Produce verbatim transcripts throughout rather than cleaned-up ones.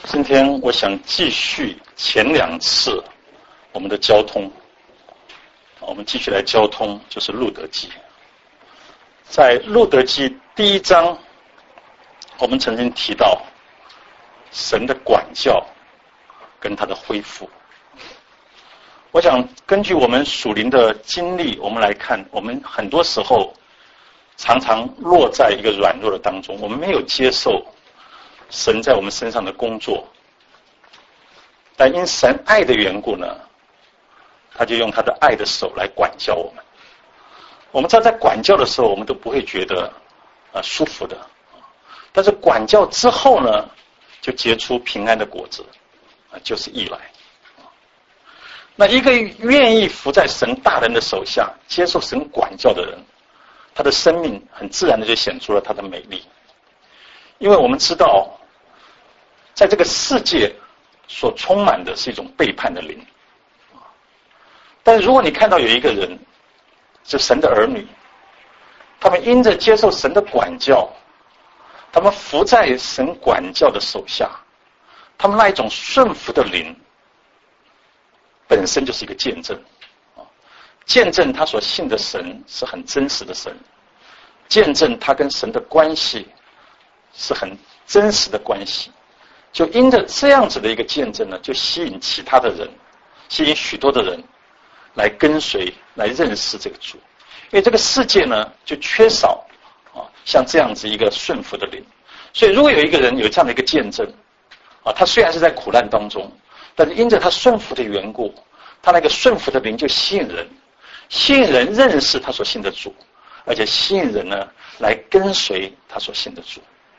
今天我想继续前两次我们的交通，我们继续来交通，就是路德记。在路德记第一章，我们曾经提到神的管教跟他的恢复。我想根据我们属灵的经历，我们来看，我们很多时候常常落在一个软弱的当中，我们没有接受神在我们身上的工作，但因神爱的缘故呢，他就用他的爱的手来管教我们。我们知道在管教的时候，我们都不会觉得呃舒服的，但是管教之后呢，就结出平安的果子，啊，就是义来。那一个愿意服在神大人的手下，接受神管教的人，他的生命很自然的就显出了他的美丽。因为我们知道，在这个世界所充满的是一种背叛的灵。但是如果你看到有一个人是神的儿女，他们因着接受神的管教，他们服在神管教的手下，他们那一种顺服的灵本身就是一个见证，见证他所信的神是很真实的神，见证他跟神的关系是很真实的关系，就因着这样子的一个见证呢，就吸引其他的人，吸引许多的人来跟随，来认识这个主。因为这个世界呢，就缺少啊像这样子一个顺服的灵。所以如果有一个人有这样的一个见证啊，他虽然是在苦难当中，但是因着他顺服的缘故，他那个顺服的灵就吸引人，吸引人认识他所信的主，而且吸引人呢来跟随他所信的主。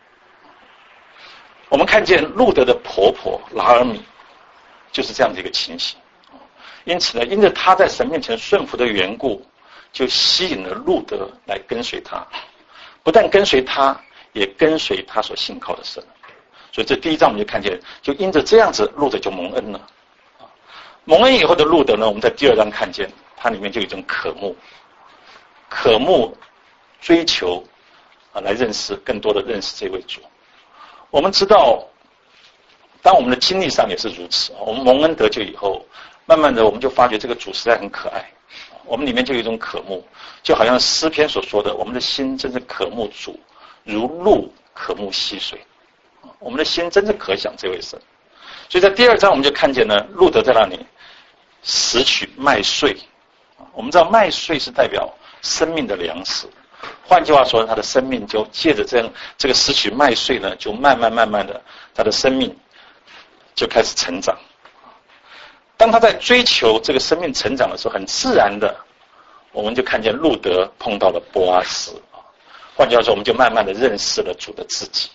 我们看见路德的婆婆拉尔米就是这样的一个情形。因此呢，因着他在神面前顺服的缘故，就吸引了路德来跟随他，不但跟随他，也跟随他所信靠的神。所以这第一章我们就看见，就因着这样子，路德就蒙恩了。蒙恩以后的路德呢，我们在第二章看见，它里面就有一种渴慕，渴慕追求啊，来认识更多的认识这位主。我们知道，当我们的经历上也是如此，我们蒙恩得救以后，慢慢的我们就发觉这个主实在很可爱，我们里面就有一种渴慕，就好像诗篇所说的，我们的心真是渴慕主，如鹿渴慕溪水。我们的心真是可想这位神。所以在第二章我们就看见呢，路德在那里拾取麦穗。我们知道麦穗是代表生命的粮食，换句话说，他的生命就借着这样这个拾取麦穗呢，就慢慢慢慢的，他的生命就开始成长。当他在追求这个生命成长的时候，很自然的，我们就看见路德碰到了波阿斯。换句话说，我们就慢慢的认识了主的自己。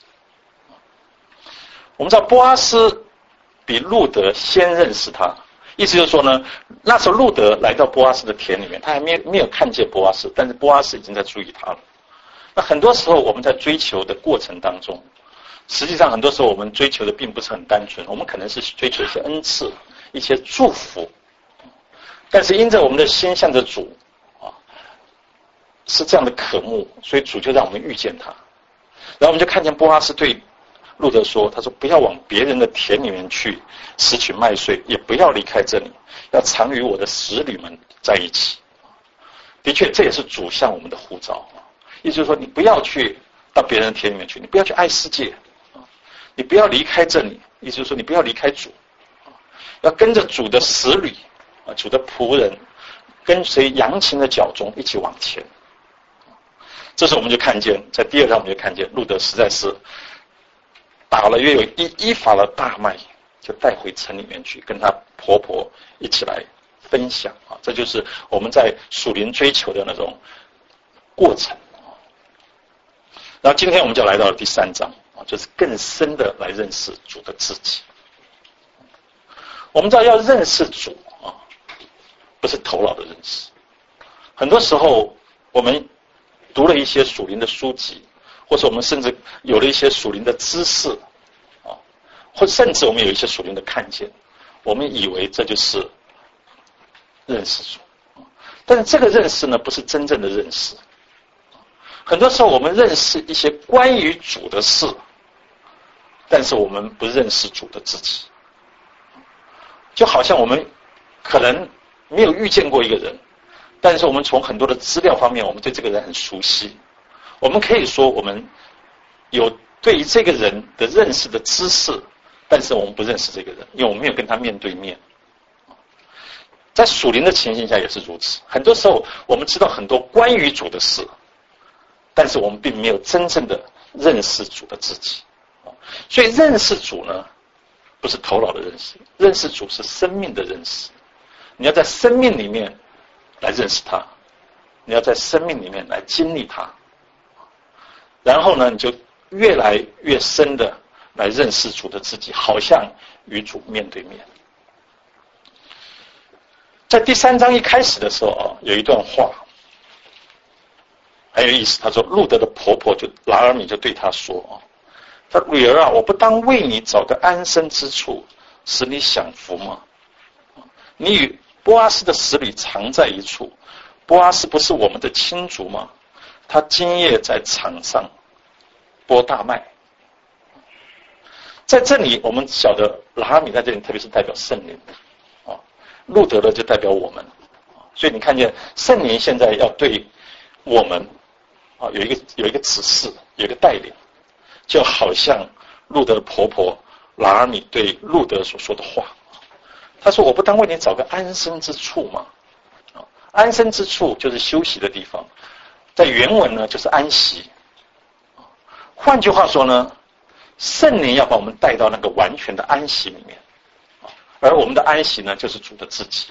我们知道波阿斯比路德先认识他，意思就是说呢，那时候路德来到波阿斯的田里面，他还没有没有看见波阿斯，但是波阿斯已经在注意他了。那很多时候我们在追求的过程当中，实际上很多时候我们追求的并不是很单纯，我们可能是追求一些恩赐，一些祝福，但是因着我们的心向着主啊，是这样的渴慕，所以主就让我们遇见他。然后我们就看见波阿斯对路德说，他说不要往别人的田里面去拾取麦穗，也不要离开这里，要常与我的使女们在一起。的确，这也是主向我们的呼召，意思就是说，你不要去到别人的田里面去，你不要去爱世界，你不要离开这里，意思就是说，你不要离开主，要跟着主的使女啊，主的仆人，跟随羊群的脚中一起往前。这时候我们就看见，在第二章我们就看见路德实在是打了约有一一法的大麦，就带回城里面去，跟她婆婆一起来分享啊，这就是我们在属灵追求的那种过程。然后今天我们就来到了第三章啊，就是更深的来认识主的自己。我们知道要认识主啊，不是头脑的认识。很多时候我们读了一些属灵的书籍，或者我们甚至有了一些属灵的知识啊，或甚至我们有一些属灵的看见，我们以为这就是认识主，但是这个认识呢，不是真正的认识。很多时候我们认识一些关于主的事， 但是我们不认识主的自己。就好像我们可能没有遇见过一个人，但是我们从很多的资料方面，我们对这个人很熟悉。我们可以说我们有对于这个人的认识的知识，但是我们不认识这个人，因为我们没有跟他面对面。在属灵的情形下也是如此，很多时候我们知道很多关于主的事，但是我们并没有真正的认识主的自己。所以认识主呢，不是头脑的认识，认识主是生命的认识。你要在生命里面来认识他，你要在生命里面来经历他，然后呢，你就越来越深的来认识主的自己，好像与主面对面。在第三章一开始的时候啊，有一段话很有意思。他说，路德的婆婆就拉尔米就对他说啊，他说女儿啊，我不当为你找个安身之处，使你享福吗？你与波阿斯的使女常在一处，波阿斯不是我们的亲族吗？他今夜在场上播大麦。在这里我们晓得拉尔米在这里特别是代表圣灵，路德的就代表我们，所以你看见圣灵现在要对我们啊有一个有一个指示，有一个带领，就好像路德的婆婆拉尔米对路德所说的话。他说，我不当为你找个安身之处吗？安身之处就是休息的地方，在原文呢就是安息。换句话说呢，圣灵要把我们带到那个完全的安息里面，而我们的安息呢，就是主的自己。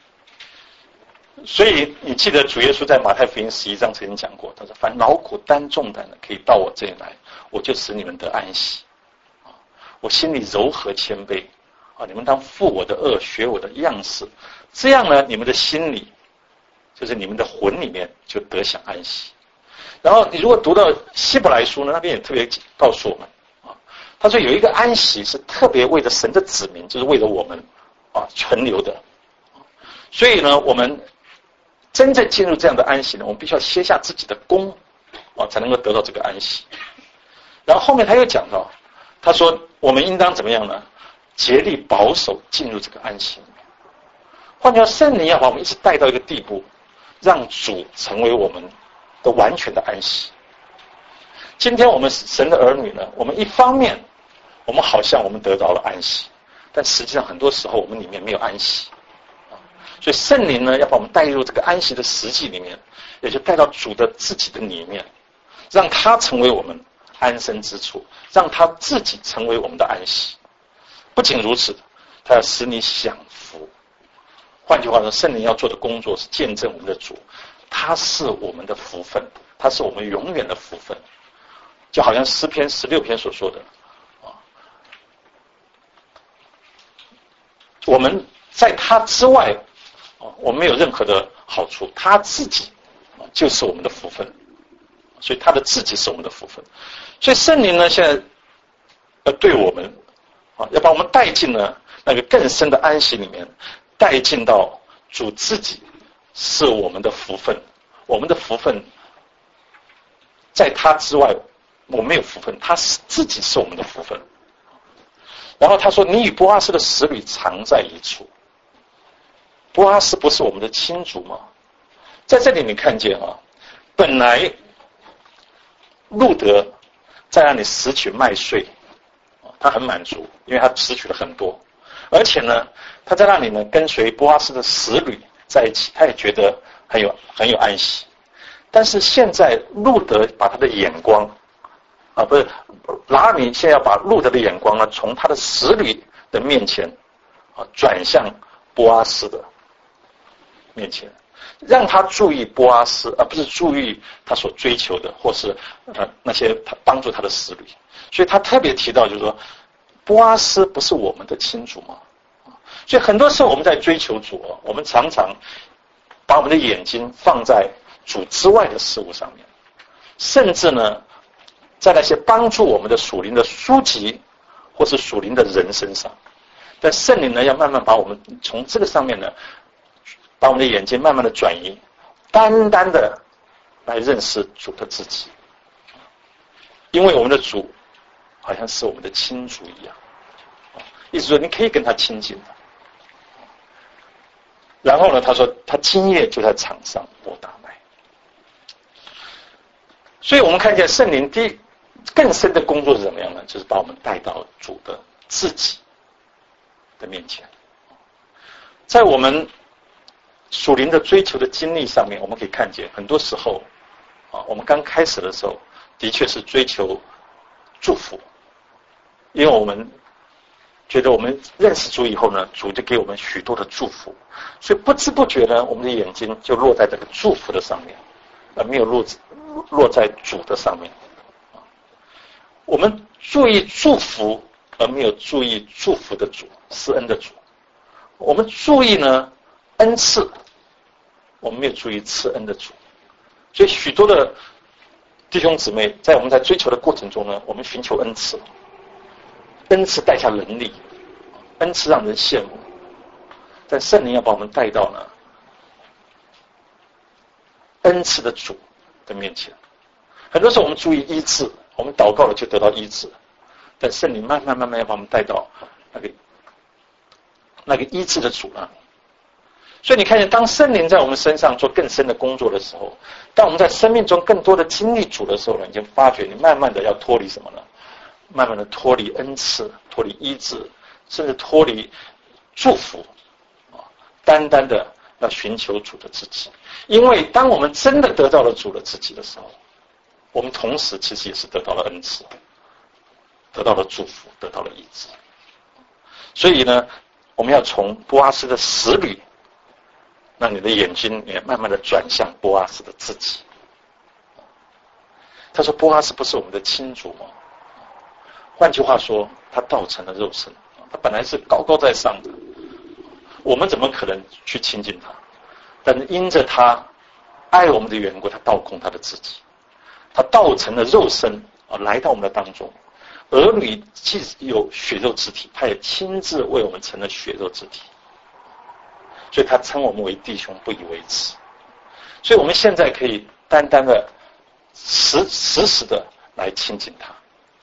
所以你记得主耶稣在马太福音十一章曾经讲过，他说：“凡劳苦担重担的，可以到我这里来，我就使你们得安息。我心里柔和谦卑，啊，你们当负我的恶，学我的样式，这样呢，你们的心里，就是你们的魂里面就得享安息。”然后你如果读到希伯来书呢，那边也特别告诉我们。他说有一个安息是特别为了神的子民，就是为了我们啊存留的。所以呢，我们真正进入这样的安息呢，我们必须要卸下自己的功啊，才能够得到这个安息。然后后面他又讲到，他说我们应当怎么样呢？竭力保守进入这个安息里面。换句话说，圣灵要把我们一直带到一个地步，让主成为我们的完全的安息。今天我们神的儿女呢，我们一方面我们好像我们得到了安息，但实际上很多时候我们里面没有安息，所以圣灵呢要把我们带入这个安息的实际里面，也就带到主的自己的里面，让他成为我们安身之处，让他自己成为我们的安息。不仅如此，他要使你享福。换句话说，圣灵要做的工作是见证我们的主，他是我们的福分，他是我们永远的福分。就好像诗篇十六篇所说的啊，我们在他之外啊，我们没有任何的好处，他自己就是我们的福分，所以他的自己是我们的福分。所以圣灵呢，现在要对我们啊，要把我们带进了那个更深的安息里面，带进到主自己是我们的福分，我们的福分在他之外。我没有福分，他是自己是我们的福分。然后他说：“你与波阿斯的使女常在一处。”波阿斯不是我们的亲族吗？在这里你看见啊，本来路德在那里拾取麦穗，他很满足，因为他拾取了很多，而且呢，他在那里呢跟随波阿斯的使女在一起，他也觉得很有很有安息。但是现在路德把他的眼光。啊，不是，拉尔米现在要把路德的眼光呢，从他的使女的面前啊，转向波阿斯的面前，让他注意波阿斯，而不是注意他所追求的，或是呃那些他帮助他的使女。所以他特别提到，就是说，波阿斯不是我们的亲族吗？所以很多时候我们在追求主，我们常常把我们的眼睛放在主之外的事物上面，甚至呢。在那些帮助我们的属灵的书籍或是属灵的人身上，但圣灵呢要慢慢把我们从这个上面呢，把我们的眼睛慢慢的转移，单单的来认识主的自己。因为我们的主好像是我们的亲属一样，意思说你可以跟他亲近的。然后呢，他说他今夜就在场上拨大麦。所以我们看见圣灵第更深的工作是怎么样呢？就是把我们带到主的自己的面前。在我们属灵的追求的经历上面，我们可以看见很多时候啊，我们刚开始的时候的确是追求祝福，因为我们觉得我们认识主以后呢，主就给我们许多的祝福，所以不知不觉呢，我们的眼睛就落在这个祝福的上面，而没有落落在主的上面。我们注意祝福，而没有注意祝福的主，施恩的主。我们注意呢恩赐，我们没有注意赐恩的主。所以许多的弟兄姊妹在我们在追求的过程中呢，我们寻求恩赐，恩赐带下能力，恩赐让人羡慕，但圣灵要把我们带到呢恩赐的主的面前。很多时候我们注意医治，我们祷告了就得到医治，但圣灵慢慢慢慢要把我们带到那个那个医治的主那里。所以你看见，当圣灵在我们身上做更深的工作的时候，当我们在生命中更多的经历主的时候呢，你就发觉你慢慢的要脱离什么呢？慢慢的脱离恩赐，脱离医治，甚至脱离祝福，单单的要寻求主的自己。因为当我们真的得到了主的自己的时候，我们同时其实也是得到了恩赐，得到了祝福，得到了医治。所以呢，我们要从波阿斯的使女，让你的眼睛也慢慢的转向波阿斯的自己。他说波阿斯不是我们的亲族吗？换句话说，他道成了肉身，他本来是高高在上的，我们怎么可能去亲近他？但是因着他爱我们的缘故，他倒空他的自己，他道成了肉身啊，来到我们的当中。儿女既有血肉之体，他也亲自为我们成了血肉之体，所以他称我们为弟兄，不以为耻。所以我们现在可以单单的实实时的来亲近他。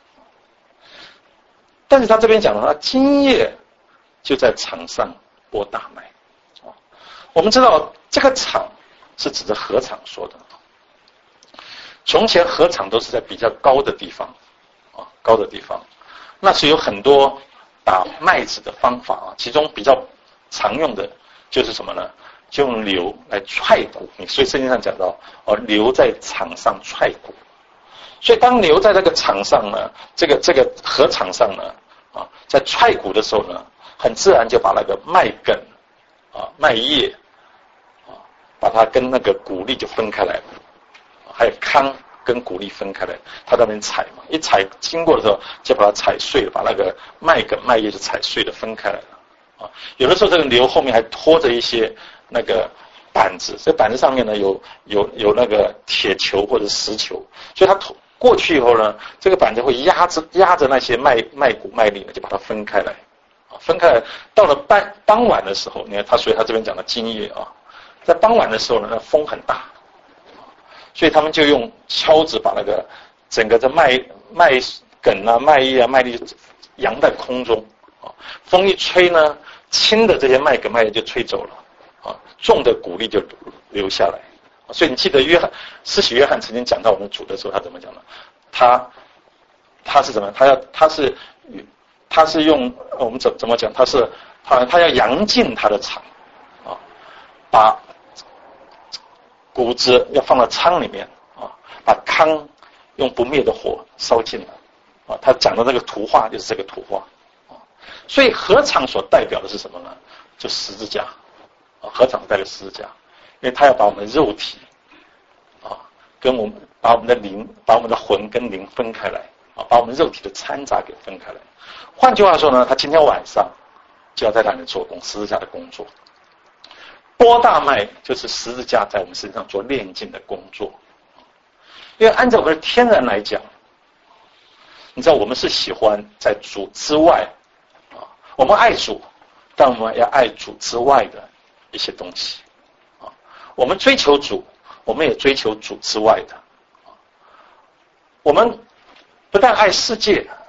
但是他这边讲了，他今夜就在场上拨大麦。我们知道这个场是指着禾场说的。从前禾场都是在比较高的地方啊，高的地方，那是有很多打麦子的方法啊，其中比较常用的就是什么呢？就用牛来踹鼓。所以圣经上讲到哦，牛在场上踹鼓。所以当牛在这个场上呢，这个这个禾场上呢，啊，在踹鼓的时候呢，很自然就把那个麦根啊、麦叶啊，把它跟那个谷粒就分开来了，还有糠跟谷粒分开来，它在那边踩嘛，一踩经过的时候就把它踩碎了，把那个麦梗、麦叶就踩碎了，分开来了。啊，有的时候这个牛后面还拖着一些那个板子，这板子上面呢有有有那个铁球或者石球，所以它过去以后呢，这个板子会压着压着那些麦麦谷麦粒呢，就把它分开来，啊，分开来。到了傍傍晚的时候，你看他，所以他这边讲的今夜啊，在傍晚的时候呢，那风很大，所以他们就用锹子把那个整个的麦麦梗啊、麦叶啊、麦粒扬在空中，啊，风一吹呢，轻的这些麦梗麦叶就吹走了，啊，重的谷粒就留下来。所以你记得约翰施洗约翰曾经讲到我们主的时候，他怎么讲呢？他他是怎么？他要他是他是用我们怎怎么讲？他是他他要扬尽他的场啊，把谷子要放到仓里面啊，把糠用不灭的火烧尽了啊。他讲的那个图画就是这个图画啊。所以禾场所代表的是什么呢？就十字架啊，禾场代表十字架。因为他要把我们的肉体啊，跟我们把我们的灵，把我们的魂跟灵分开来啊，把我们肉体的掺杂给分开来。换句话说呢，他今天晚上就要在那里做工，十字架的工作。拨大麦就是十字架在我们身上做炼净的工作。因为按照我们的天然来讲，你知道我们是喜欢在主之外啊，我们爱主，但我们要爱主之外的一些东西。我们追求主，我们也追求主之外的。我们不但爱世界，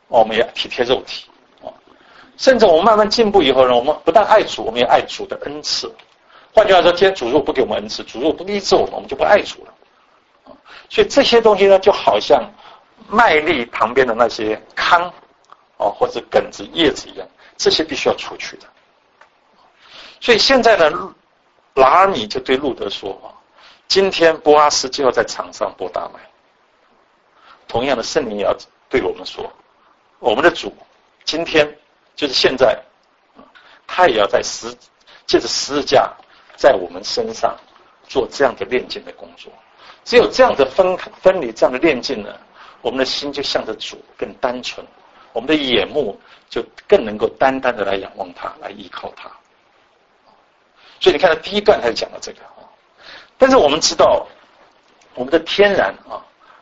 我们也体贴肉体。甚至我们慢慢进步以后呢，我们不但爱主，我们也爱主的恩赐。换句话说，今天主如果不给我们恩赐，主如果不医治我们，我们就不爱主了。所以这些东西呢，就好像麦粒旁边的那些糠哦，或者梗子、叶子一样，这些必须要除去的。所以现在呢，拿尔米就对路德说：“今天波阿斯就要在场上播大麦。”同样的，圣灵也要对我们说：“我们的主今天。”就是现在，他也要在十借着十字架在我们身上做这样的炼净的工作。只有这样的分分离，这样的炼净呢，我们的心就向着主更单纯，我们的眼目就更能够单单的来仰望他，来依靠他。所以你看到第一段他就讲到这个啊，但是我们知道我们的天然啊，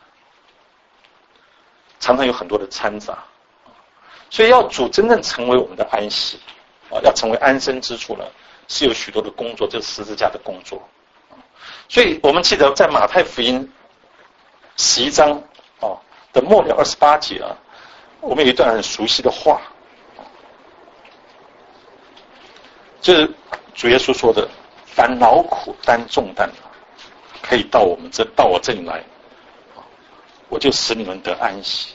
常常有很多的掺杂。所以要主真正成为我们的安息啊，要成为安身之处呢，是有许多的工作，这是十字架的工作。所以我们记得在马太福音十一章啊的末了二十八节啊，我们有一段很熟悉的话，就是主耶稣说的：“凡劳苦担重担的，可以到我们这到我这里来，我就使你们得安息。”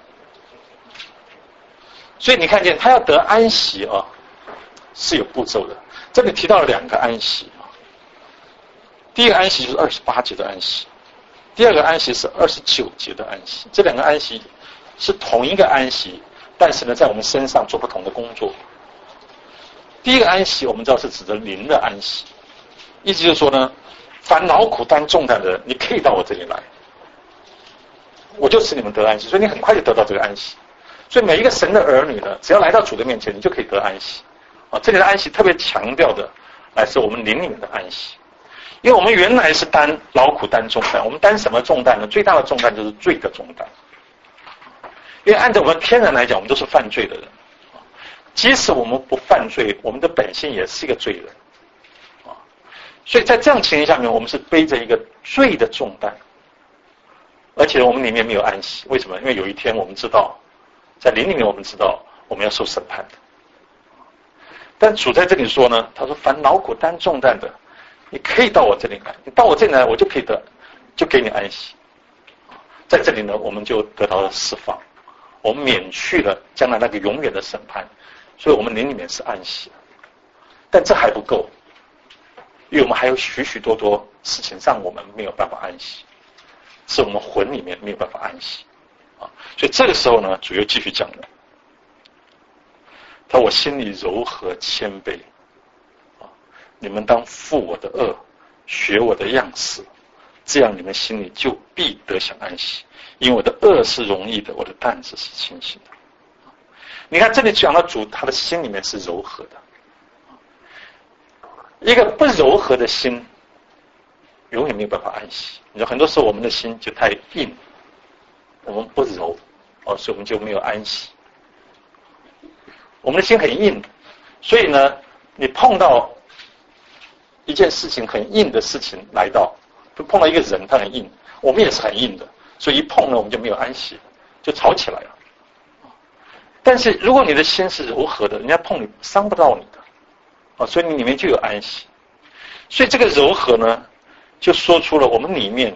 所以你看见他要得安息啊，是有步骤的。这里提到了两个安息啊，第一个安息就是二十八节的安息，第二个安息是二十九节的安息。这两个安息是同一个安息，但是呢，在我们身上做不同的工作。第一个安息我们知道是指的灵的安息，意思就是说呢，凡劳苦担重担的人，你可以到我这里来，我就使你们得安息。所以你很快就得到这个安息。所以每一个神的儿女呢，只要来到主的面前，你就可以得安息。啊，这里的安息特别强调的，乃是我们灵里面的安息。因为我们原来是担劳苦担重担，我们担什么重担呢？最大的重担就是罪的重担。因为按照我们天然来讲，我们都是犯罪的人。即使我们不犯罪，我们的本性也是一个罪人。啊，所以在这样情形下面，我们是背着一个罪的重担，而且我们里面没有安息。为什么？因为有一天我们知道，在灵里面我们知道我们要受审判的。但主在这里说呢，他说：“凡劳苦担重担的，你可以到我这里来，你到我这里来，我就可以得，就给你安息。”在这里呢，我们就得到了释放，我们免去了将来那个永远的审判，所以我们灵里面是安息的。但这还不够，因为我们还有许许多多事情让我们没有办法安息，是我们魂里面没有办法安息啊。所以这个时候呢，主又继续讲了，他说：“我心里柔和谦卑啊，你们当负我的恶，学我的样式，这样你们心里就必得享安息。因为我的恶是容易的，我的担子是轻省的。”你看这里讲到主，他的心里面是柔和的。一个不柔和的心，永远没有办法安息。你说很多时候我们的心就太硬，我们不柔，哦，所以我们就没有安息。我们的心很硬，所以呢，你碰到一件事情很硬的事情来到，就碰到一个人他很硬，我们也是很硬的，所以一碰呢我们就没有安息，就吵起来了。但是如果你的心是柔和的，人家碰你伤不到你的，啊，所以你里面就有安息。所以这个柔和呢，就说出了我们里面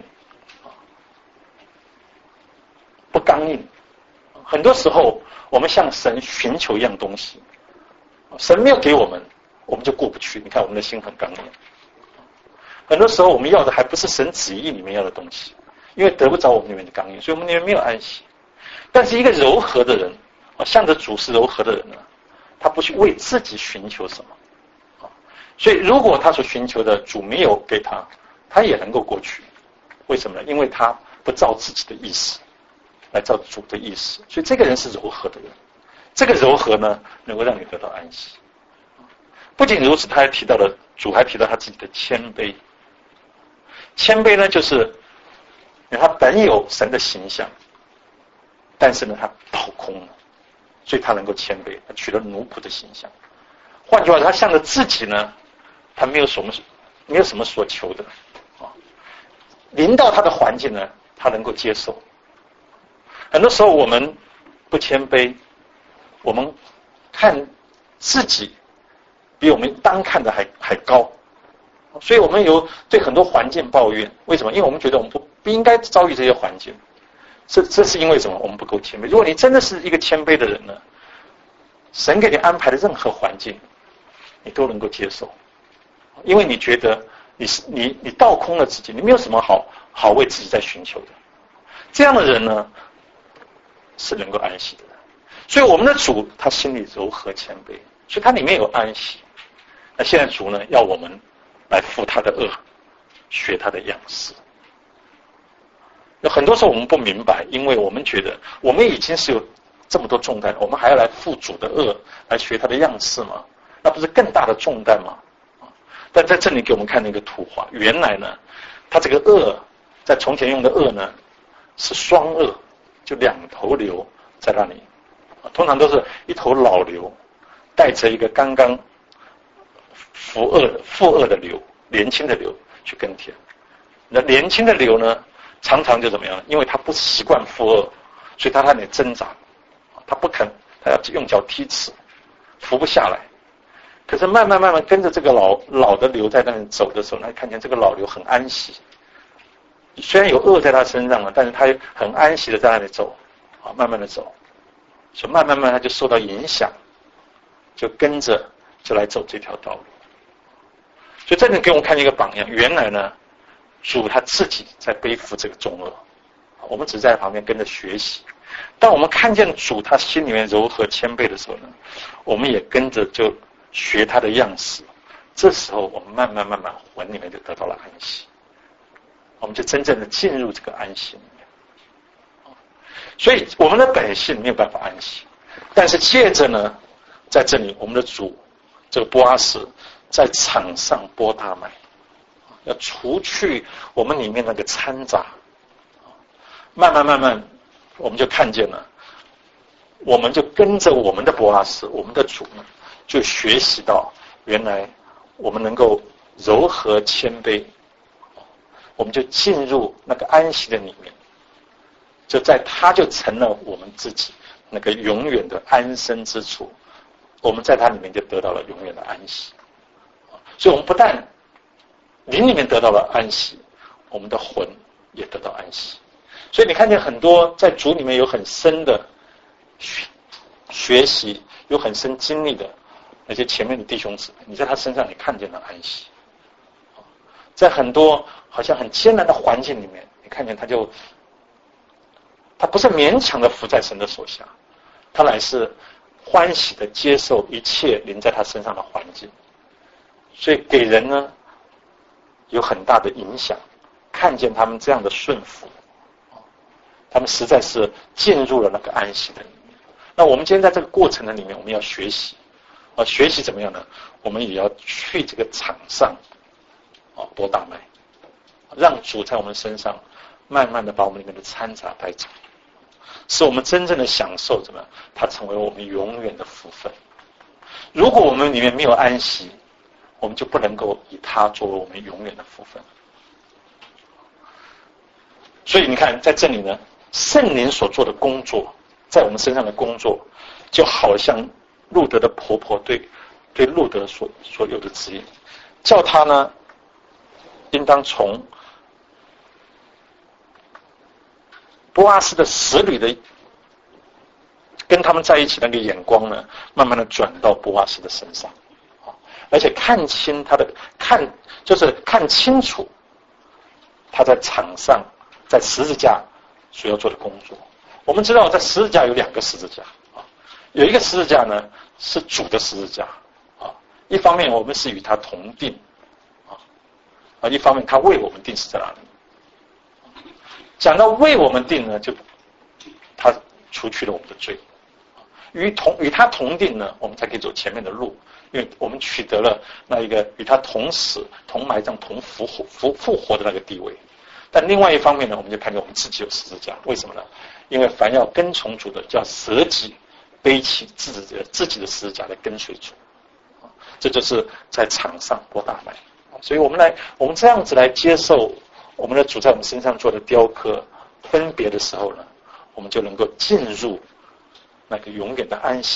不刚硬。很多时候我们向神寻求一样东西，神没有给我们，我们就过不去。你看我们的心很刚硬。很多时候我们要的还不是神旨意里面要的东西，因为得不着我们里面的刚硬，所以我们里面没有安息。但是一个柔和的人，向着主是柔和的人呢，他不去为自己寻求什么，所以如果他所寻求的主没有给他，他也能够过去。为什么呢？因为他不照自己的意思，来照主的意思。所以这个人是柔和的人，这个柔和呢，能够让你得到安息。不仅如此，他还提到了主还提到他自己的谦卑。谦卑呢，就是他本有神的形象，但是呢，他倒空了。所以他能够谦卑，他取了奴仆的形象。换句话说，他向着自己呢，他没有什么没有什么所求的啊。临到他的环境呢，他能够接受。很多时候我们不谦卑， 我们看自己比我们当看的还还高，所以我们有对很多环境抱怨。为什么？因为我们觉得我们不不应该遭遇这些环境。这这是因为什么？我们不够谦卑。如果你真的是一个谦卑的人呢，神给你安排的任何环境，你都能够接受，因为你觉得你是你你倒空了自己，你没有什么好好为自己在寻求的。这样的人呢，是能够安息的人。所以我们的主他心里柔和谦卑，所以他里面有安息。那现在主呢，要我们来负他的恶，学他的样式。有很多时候我们不明白，因为我们觉得我们已经是有这么多重担，我们还要来负主的恶，来学他的样式吗？那不是更大的重担吗？但在这里给我们看那个图画，原来呢，他这个恶在从前用的恶呢是双恶，就两头牛在那里，通常都是一头老牛带着一个刚刚负恶负恶的牛，年轻的牛去耕田。那年轻的牛呢，常常就怎么样？因为他不习惯负恶，所以他在那里挣扎，他不肯，他要用脚踢刺，扶不下来。可是慢慢慢慢跟着这个老老的牛在那里走的时候，他看见这个老牛很安息，虽然有恶在他身上了，但是他很安息的在那里走，啊，慢慢的走，所以慢慢慢他就受到影响，就跟着就来走这条道路。所以这里给我们看一个榜样，原来呢，主他自己在背负这个重恶，我们只在旁边跟着学习。当我们看见主他心里面柔和谦卑的时候呢，我们也跟着就学他的样式。这时候我们慢慢慢慢魂里面就得到了安息，我们就真正的进入这个安息里面。所以我们的本性没有办法安息，但是借着呢，在这里我们的主这个波阿斯在场上拨大麦，要除去我们里面那个掺杂，慢慢慢慢我们就看见了，我们就跟着我们的波阿斯，我们的主呢，就学习到原来我们能够柔和谦卑，我们就进入那个安息的里面，就在他就成了我们自己那个永远的安身之处，我们在他里面就得到了永远的安息。所以我们不但灵里面得到了安息，我们的魂也得到安息。所以你看见很多在主里面有很深的学习，有很深经历的那些前面的弟兄姊妹，你在他身上你看见了安息。在很多好像很艰难的环境里面，你看见他就他不是勉强的服在神的手下，他乃是欢喜的接受一切临在他身上的环境，所以给人呢有很大的影响。看见他们这样的顺服，他们实在是进入了那个安息的里面。那我们今天在这个过程的里面，我们要学习啊，学习怎么样呢？我们也要去这个场上啊拨大麦，让主在我们身上慢慢的把我们里面的掺杂带走，使我们真正的享受怎么样？它成为我们永远的福分。如果我们里面没有安息，我们就不能够以它作为我们永远的福分。所以你看在这里呢，圣灵所做的工作，在我们身上的工作，就好像路德的婆婆对对路德所所有的指引，叫他呢应当从波阿斯的使女的跟他们在一起那个眼光呢，慢慢的转到波阿斯的身上，而且看清他的看就是看清楚他在场上在十字架所要做的工作。我们知道在十字架有两个十字架啊，有一个十字架呢是主的十字架啊，一方面我们是与他同定啊，啊一方面他为我们定死在哪里。讲到为我们定呢，就他除去了我们的罪，与同与他同定呢，我们才可以走前面的路，因为我们取得了那一个与他同死、同埋葬、同复活、复复活的那个地位。但另外一方面呢，我们就看见我们自己有十字架，为什么呢？因为凡要跟从主的，就要舍己，背起自己的自己的十字架来跟随主。这就是在场上拨大麦。所以我们来，我们这样子来接受我们的主在我们身上做的雕刻分别的时候呢，我们就能够进入那个永远的安息，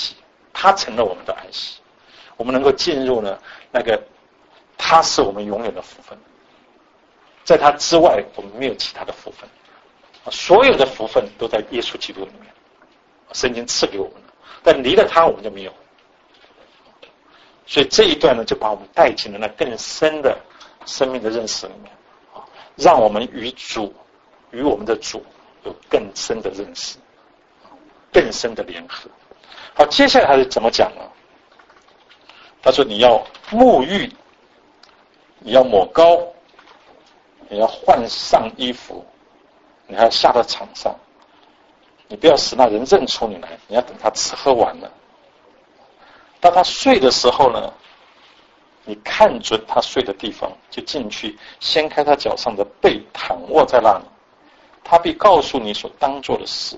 他成了我们的安息，我们能够进入呢那个他是我们永远的福分，在他之外我们没有其他的福分，所有的福分都在耶稣基督里面，圣经赐给我们的，但离了他我们就没有。所以这一段呢，就把我们带进了那更深的生命的认识里面，让我们与主与我们的主有更深的认识，更深的联合。好，接下来他是怎么讲呢？他说你要沐浴，你要抹膏，你要换上衣服，你还要下到场上，你不要使那人认出你来，你要等他吃喝完了。当他睡的时候呢，你看准他睡的地方，就进去掀开他脚上的被，躺卧在那里，他必告诉你所当做的事。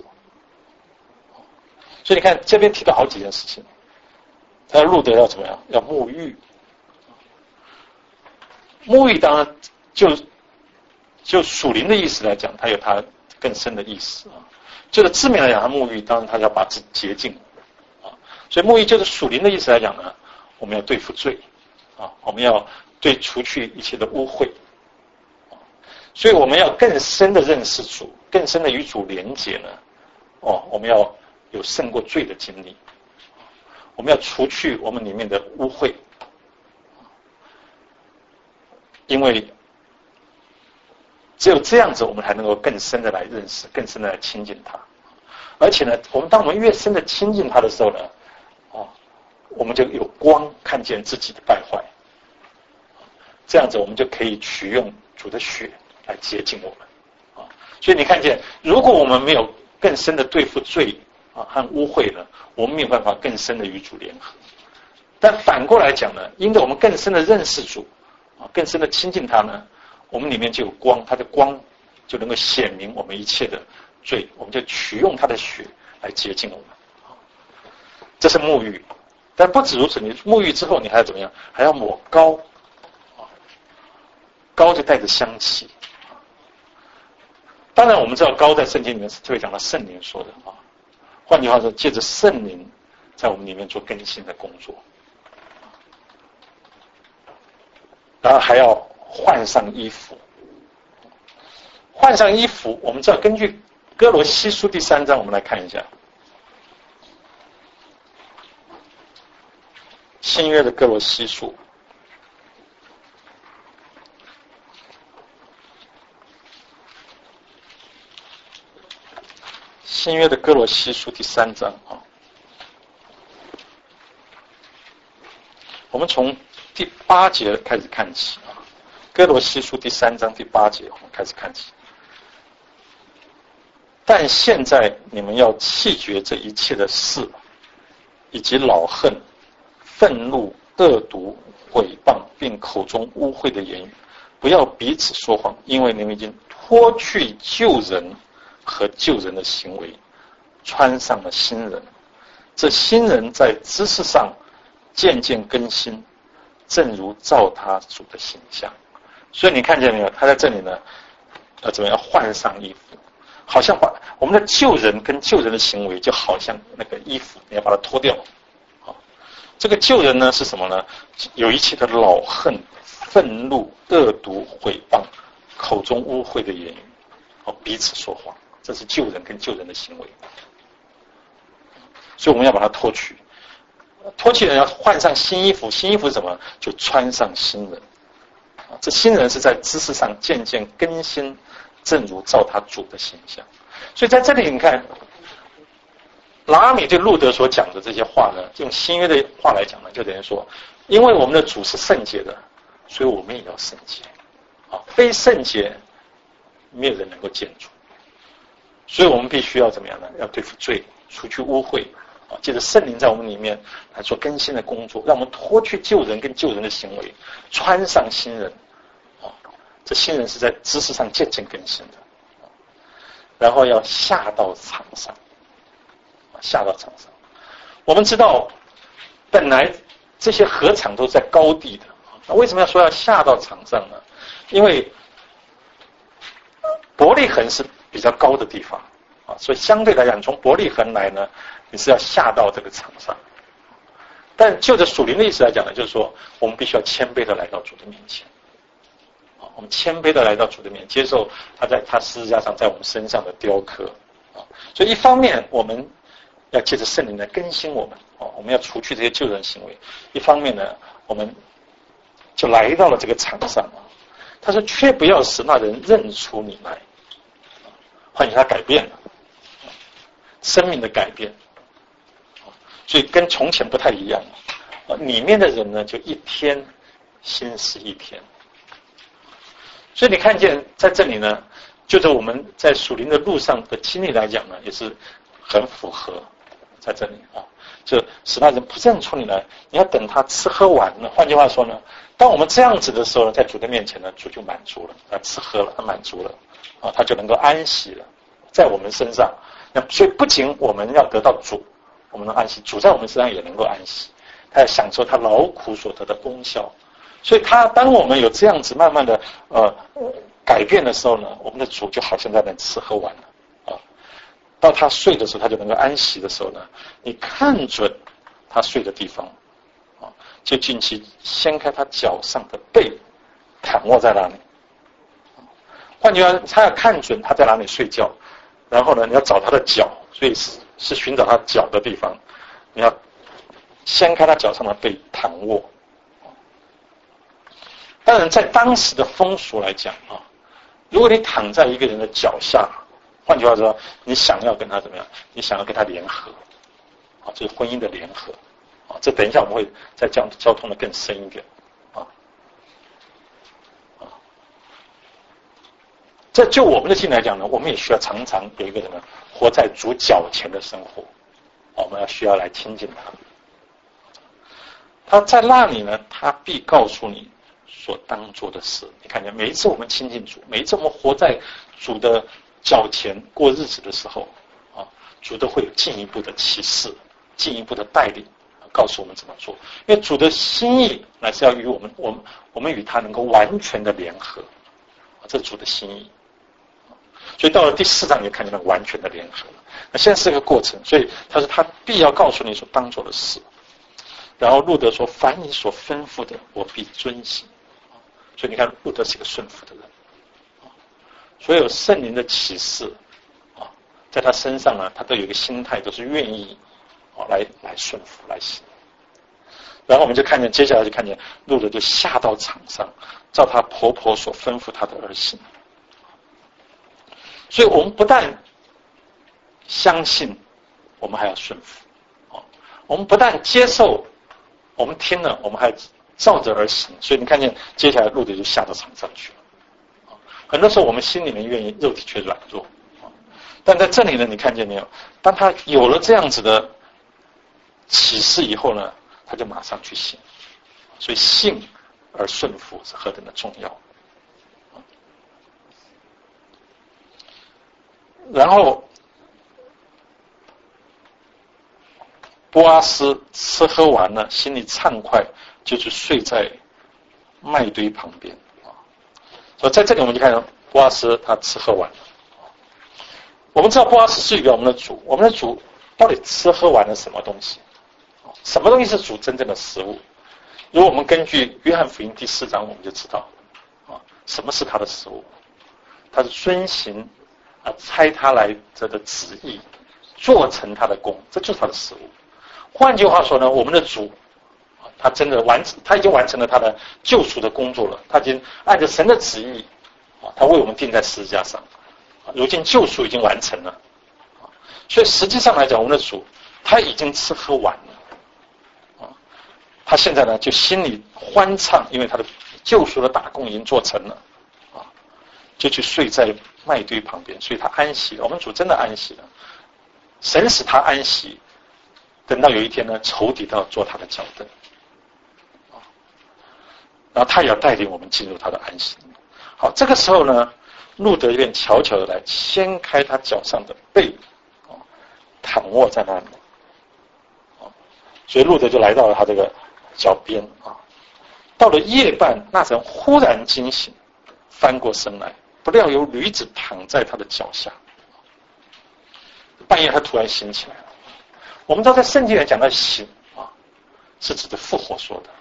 所以你看这边提到好几件事情，他路德要怎么样？要沐浴。沐浴当然就就属灵的意思来讲，它有它更深的意思啊。就是字面来讲，他沐浴当然他要把自己洁净啊。所以沐浴就是属灵的意思来讲呢，我们要对付罪啊，我们要对除去一切的污秽。所以我们要更深的认识主，更深的与主连结呢。哦，我们要有胜过罪的经历，我们要除去我们里面的污秽，因为只有这样子，我们才能够更深的来认识，更深的来亲近他。而且呢，我们当我们越深的亲近他的时候呢，哦，我们就有光看见自己的败坏，这样子我们就可以取用主的血来洁净我们啊。所以你看见，如果我们没有更深的对付罪啊和污秽呢，我们没有办法更深的与主联合。但反过来讲呢，因着我们更深的认识主啊，更深的亲近他呢，我们里面就有光，他的光就能够显明我们一切的罪，我们就取用他的血来洁净我们。这是沐浴。但不止如此，你沐浴之后你还要怎么样？还要抹膏，膏就带着香气。当然我们知道膏在圣经里面是特别讲到圣灵说的啊。换句话说，借着圣灵在我们里面做更新的工作，然后还要换上衣服。换上衣服，我们知道根据哥罗西书第三章，我们来看一下新约的哥罗西书。新约的哥罗西书第三章啊，我们从第八节开始看起啊。哥罗西书第三章第八节，我们开始看起。但现在你们要弃绝这一切的事，以及老恨、愤怒、恶毒、毁谤，并口中污秽的言语，不要彼此说谎，因为你们已经脱去旧人和旧人的行为，穿上了新人。这新人在知识上渐渐更新，正如照他主的形象。所以你看见没有？他在这里呢，要怎么样换上衣服？好像把我们的旧人跟旧人的行为，就好像那个衣服，你要把它脱掉。啊，这个旧人呢是什么呢？有一切的老恨、愤怒、恶毒、毁谤，口中污秽的言语，哦，彼此说谎，这是旧人跟旧人的行为。所以我们要把它脱去，脱去人要换上新衣服，新衣服是什么？就穿上新人。啊，这新人是在知识上渐渐更新，正如照他主的形象。所以在这里你看，拿阿米对路德所讲的这些话呢，用新约的话来讲呢，就等于说，因为我们的主是圣洁的，所以我们也要圣洁。啊，非圣洁，没有人能够见主。所以我们必须要怎么样呢？要对付罪，除去污秽。啊，借着圣灵在我们里面来做更新的工作，让我们脱去旧人跟旧人的行为，穿上新人。啊，这新人是在知识上渐渐更新的。然后要下到场上，下到场上。我们知道，本来这些禾场都在高地的，那为什么要说要下到场上呢？因为伯利恒是比较高的地方啊，所以相对来讲，从伯利恒来呢，你是要下到这个场上。 但就着属灵的意思来讲呢，就是说我们必须要谦卑的来到主的面前，啊，我们谦卑的来到主的面前，接受他在他十字架上在我们身上的雕刻，啊，所以一方面我们要借着圣灵来更新我们，啊，我们要除去这些旧人行为；一方面呢，我们就来到了这个场上啊。他说：“却不要使那人认出你来。”换言之，他改变了，生命的改变，所以跟从前不太一样。里面的人呢，就一天心思一天。所以你看见在这里呢，就着我们在属灵的路上的经历来讲呢，也是很符合在这里啊。就使那人不认出你来，你要等他吃喝完了。换句话说呢，当我们这样子的时候呢，在主的面前呢，主就满足了，他吃喝了，他满足了，啊，他就能够安息了，在我们身上。那所以不仅我们要得到主，我们能安息，主在我们身上也能够安息，他要享受他劳苦所得的功效。所以他当我们有这样子慢慢的呃改变的时候呢，我们的主就好像在那吃喝完了。到他睡的时候，他就能够安息的时候呢，你看准他睡的地方，啊，就进去掀开他脚上的背，躺卧在那里。换句话说，他要看准他在哪里睡觉，然后呢，你要找他的脚，所以是是寻找他脚的地方，你要掀开他脚上的背，躺卧。当然，在当时的风俗来讲啊，如果你躺在一个人的脚下，换句话说，你想要跟他怎么样？你想要跟他联合，啊，这是婚姻的联合，啊，这等一下我们会再讲交通的更深一点，啊，啊，这就我们的心来讲呢，我们也需要常常有一个什么，活在主脚前的生活，啊，我们要需要来亲近他，他在那里呢，他必告诉你所当做的事。你看见每一次我们亲近主，每一次我们活在主的脚前过日子的时候，啊，主都会有进一步的启示，进一步的带领，告诉我们怎么做。因为主的心意乃是要与我们，我们我们与他能够完全的联合，啊，这是主的心意。所以到了第四章，你就看见了完全的联合了。那现在是个过程，所以他说他必要告诉你所当做的事。然后路德说：“凡你所吩咐的，我必遵行。”所以你看，路德是一个顺服的人。所有圣灵的启示啊，在他身上呢，他都有一个心态，都是愿意啊来来顺服来行。然后我们就看见，接下来就看见路德就下到场上，照他婆婆所吩咐他的而行。所以我们不但相信，我们还要顺服啊；我们不但接受，我们听了，我们还照着而行。所以你看见，接下来路德就下到场上去了。很多时候我们心里面愿意，肉体却软弱，但在这里呢，你看见没有？当他有了这样子的启示以后呢，他就马上去行。所以信而顺服是何等的重要。然后波阿斯吃喝完了，心里畅快，就去睡在麦堆旁边。所以在这里我们就看到波阿斯他吃喝完了。我们知道波阿斯是一个我们的主，我们的主到底吃喝完了什么东西？什么东西是主真正的食物？如果我们根据约翰福音第四章，我们就知道啊，什么是他的食物？他是遵行啊差他来者的旨意，做成他的功，这就是他的食物。换句话说呢，我们的主他真的完成，他已经完成了他的救赎的工作了。他已经按照神的旨意，啊，他为我们钉在十字架上，啊，如今救赎已经完成了，啊，所以实际上来讲，我们的主他已经吃喝完了，啊，他现在呢就心里欢畅，因为他的救赎的打工已经做成了，啊，就去睡在麦堆旁边，所以他安息了。我们主真的安息了，神使他安息，等到有一天呢，仇敌到做他的脚凳。然后他也要带领我们进入他的安息。好，这个时候呢，路德便悄悄的来掀开他脚上的背，啊，躺卧在那里，啊，所以路德就来到了他这个脚边啊。到了夜半，那人忽然惊醒，翻过身来，不料有驴子躺在他的脚下。半夜他突然醒起来了。我们知道在圣经里讲到醒啊， 是指的复活说的。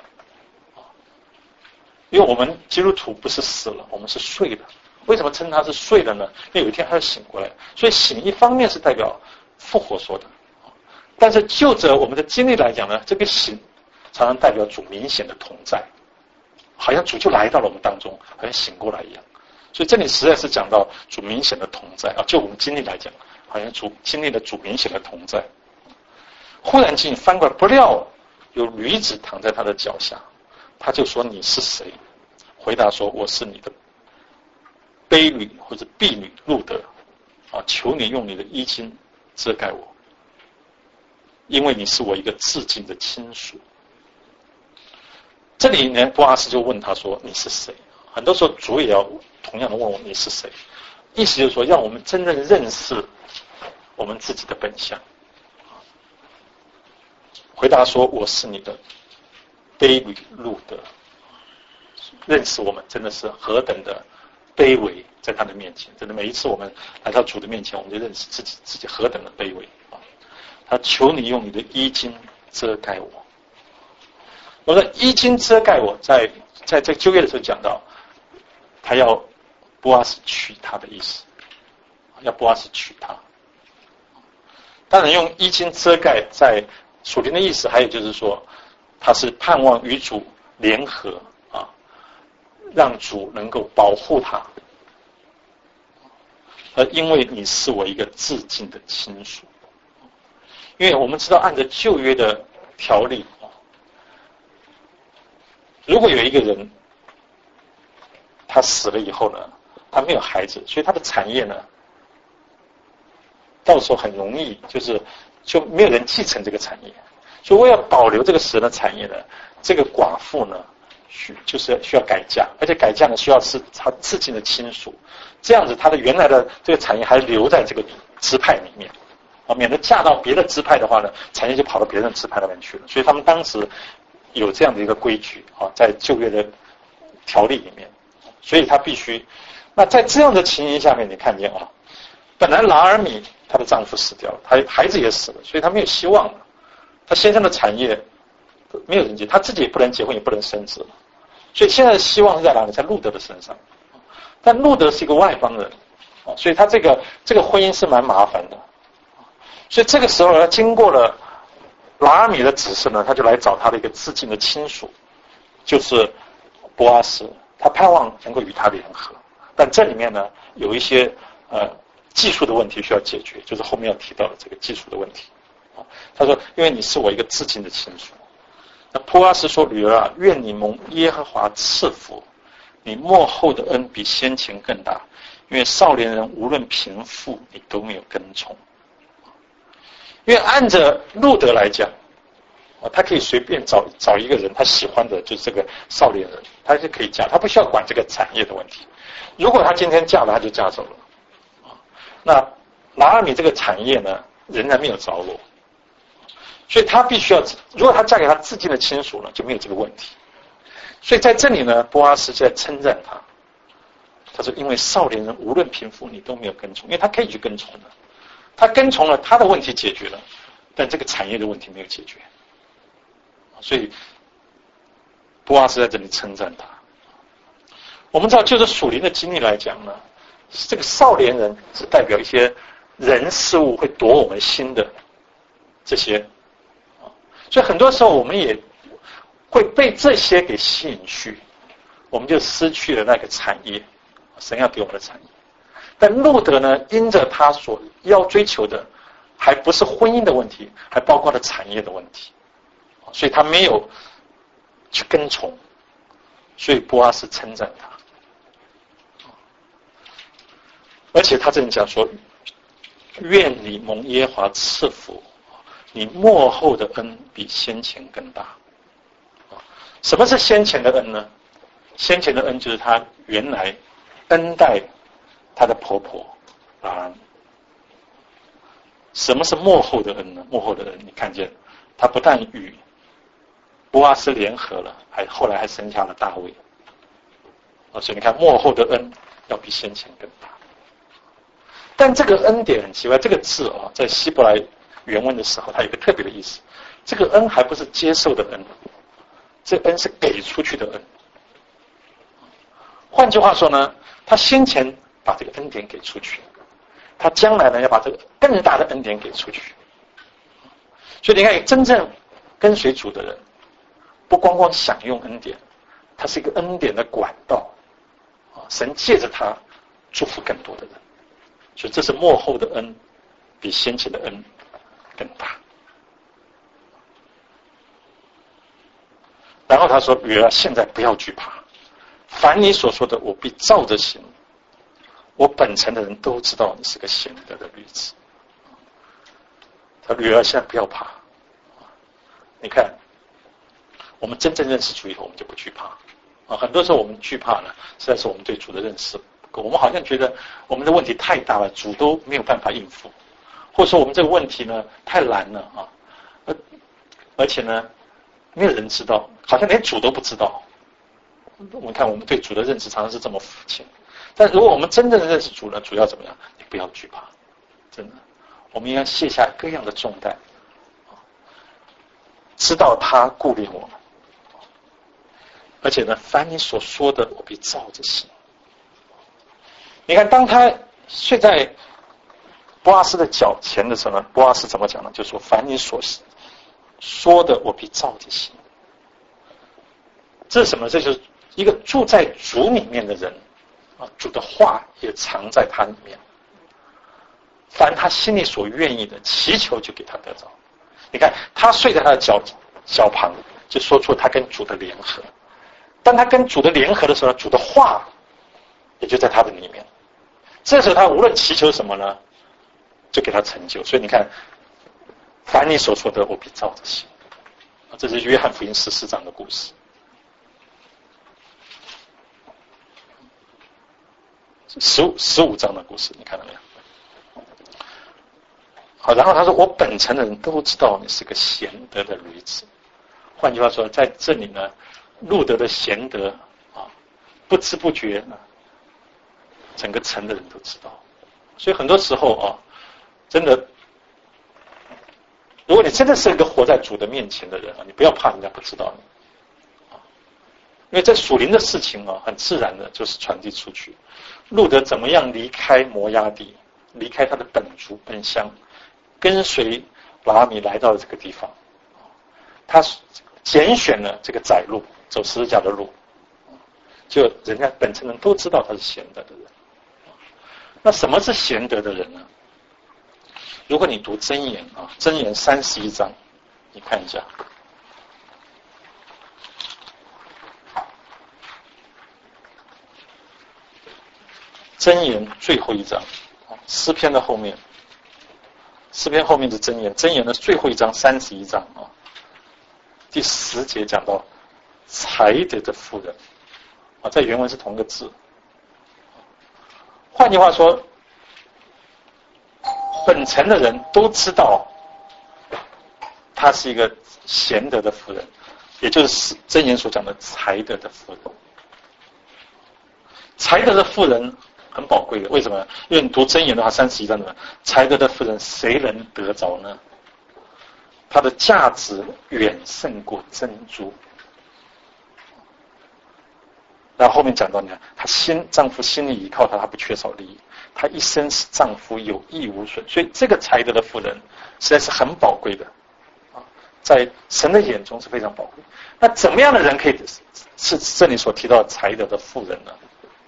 因为我们基督徒不是死了，我们是睡了。为什么称他是睡了呢？因为有一天他要醒过来，所以醒一方面是代表复活说的，但是就着我们的经历来讲呢，这个醒常常代表主明显的同在，好像主就来到了我们当中，好像醒过来一样。所以这里实在是讲到主明显的同在啊，就我们经历来讲，好像主经历了主明显的同在。忽然间翻过来，不料有驴子躺在他的脚下，他就说：“你是谁？”回答说：“我是你的婢女或者婢女路德啊，求你用你的衣襟遮盖我，因为你是我一个至近的亲属。”这里呢，波阿斯就问他说：“你是谁？”很多时候主也要同样的问我你是谁，意思就是说，让我们真正认识我们自己的本相。回答说：“我是你的卑微路德。”认识我们真的是何等的卑微，在他的面前，真的每一次我们来到主的面前，我们就认识自己自己何等的卑微啊！他求你用你的衣襟遮盖我。我说衣襟遮盖我，在在这旧约的时候讲到，他要波阿斯娶她的意思，要波阿斯娶她。当然用衣襟遮盖，在属灵的意思，还有就是说，他是盼望与主联合啊，让主能够保护他。而因为你是我一个至近的亲属，因为我们知道按照旧约的条例啊，如果有一个人他死了以后呢，他没有孩子，所以他的产业呢，到时候很容易就是就没有人继承这个产业。所以为了保留这个死人的产业呢，这个寡妇呢需就是需要改嫁，而且改嫁呢需要是他至近的亲属，这样子他的原来的这个产业还留在这个支派里面啊，免得嫁到别的支派的话呢，产业就跑到别人支派那边去了。所以他们当时有这样的一个规矩啊，在旧约的条例里面，所以他必须。那在这样的情形下面，你看见啊，本来拿尔米她的丈夫死掉了，她孩子也死了，所以她没有希望了。她先生的产业没有人接，她自己也不能结婚，也不能生子了。所以现在的希望是在哪里？在路德的身上。但路德是一个外邦人啊，所以他这个这个婚姻是蛮麻烦的。所以这个时候呢，经过了拿尔米的指示呢，他就来找他的一个至近的亲属，就是波阿斯，他盼望能够与他联合。但这里面呢，有一些呃技术的问题需要解决，就是后面要提到的这个技术的问题。啊，他说：“因为你是我一个至近的亲属。”那波阿斯说：“女儿啊，愿你蒙耶和华赐福，你末后的恩比先前更大，因为少年人无论贫富，你都没有跟从。”因为按着路德来讲，啊，他可以随便找找一个人，他喜欢的就是这个少年人，他就可以嫁，他不需要管这个产业的问题。如果他今天嫁了，他就嫁走了。啊，那拿尔米这个产业呢，仍然没有着落。所以他必须要，如果他嫁给他至近的亲属呢，就没有这个问题。所以在这里呢，波阿斯就在称赞他，他说：“因为少年人无论贫富，你都没有跟从，因为他可以去跟从的，他跟从了，他的问题解决了，但这个产业的问题没有解决。”所以波阿斯在这里称赞他。我们知道，就是属灵的经历来讲呢，这个少年人是代表一些人事物会夺我们心的这些。所以很多时候我们也会被这些给吸引去，我们就失去了那个产业，神要给我们的产业。但路德呢，因着他所要追求的还不是婚姻的问题，还包括了产业的问题，所以他没有去跟从，所以波阿斯称赞他。而且他这里讲说：“愿你蒙耶和华赐福，你末后的恩比先前更大。”什么是先前的恩呢？先前的恩就是他原来恩待他的婆婆啊。什么是末后的恩呢？末后的恩，你看见他不但与波阿斯联合了，还后来还生下了大卫。啊，所以你看末后的恩要比先前更大。但这个恩典很奇怪，这个字啊，在希伯来原文的时候，它有一个特别的意思。 这个恩还不是接受的恩，这恩是给出去的恩。换句话说呢，他先前把这个恩典给出去，他将来呢要把这个更大的恩典给出去。所以你看，真正跟随主的人，不光光享用恩典，他是一个恩典的管道啊，神借着他祝福更多的人。所以这是末后的恩比先前的恩更大。然后他说：“女儿，现在不要惧怕，凡你所说的，我必照着行。我本城的人都知道你是个贤德的女子。”他女儿，现在不要怕。你看，我们真正认识主以后，我们就不惧怕啊。很多时候我们惧怕呢，实在是我们对主的认识不够。我们好像觉得我们的问题太大了，主都没有办法应付，或者说我们这个问题呢太难了啊，而而且呢没有人知道，好像连主都不知道。我们看我们对主的认识常常是这么肤浅，但如果我们真正的认识主呢，主要怎么样？你不要惧怕，真的，我们应该卸下各样的重担，知道他顾念我们，而且呢，凡你所说的，我必照着行。你看，当他睡在波阿斯的脚前的时候呢，波阿斯怎么讲呢？就说：“凡你所说的，我必照着行。”这是什么？这就是一个住在主里面的人啊，主的话也藏在他里面。凡他心里所愿意的，祈求就给他得着。你看，他睡在他的脚脚旁，就说出他跟主的联合。当他跟主的联合的时候，主的话也就在他的里面。这时候他无论祈求什么呢，就给他成就。所以你看，凡你所说的，我必照着行。这是约翰福音十四章的故事。十五十五章的故事，你看到没有？好，然后他说：“我本城的人都知道你是个贤德的女子。”换句话说，在这里呢，路德的贤德啊，不知不觉呢，整个城的人都知道。所以很多时候啊，真的，如果你真的是一个活在主的面前的人啊，你不要怕人家不知道你啊，因为在属灵的事情啊，很自然的就是传递出去。路德怎么样离开摩押地，离开他的本族本乡，跟随拿俄米来到了这个地方，他拣选了这个窄路，走十字架的路，就人家本城人都知道他是贤德的人。那什么是贤德的人呢？如果你读箴言啊，箴言三十一章，你看一下。箴言最后一章，诗篇的后面，诗篇后面是箴言，箴言的最后一章三十一章啊，第十节讲到才德的妇人啊，在原文是同个字。换句话说，本城的人都知道她是一个贤德的妇人，也就是箴言所讲的才德的妇人。才德的妇人很宝贵的，为什么？因为你读箴言的话，三十一章的才德的妇人，谁能得着呢？她的价值远胜过珍珠。然后后面讲到，你看，她心丈夫心里依靠她，她不缺少利益，她一生使丈夫有益无损。所以这个才德的妇人实在是很宝贵的啊，在神的眼中是非常宝贵。那怎么样的人可以是这里所提到的才德的妇人呢？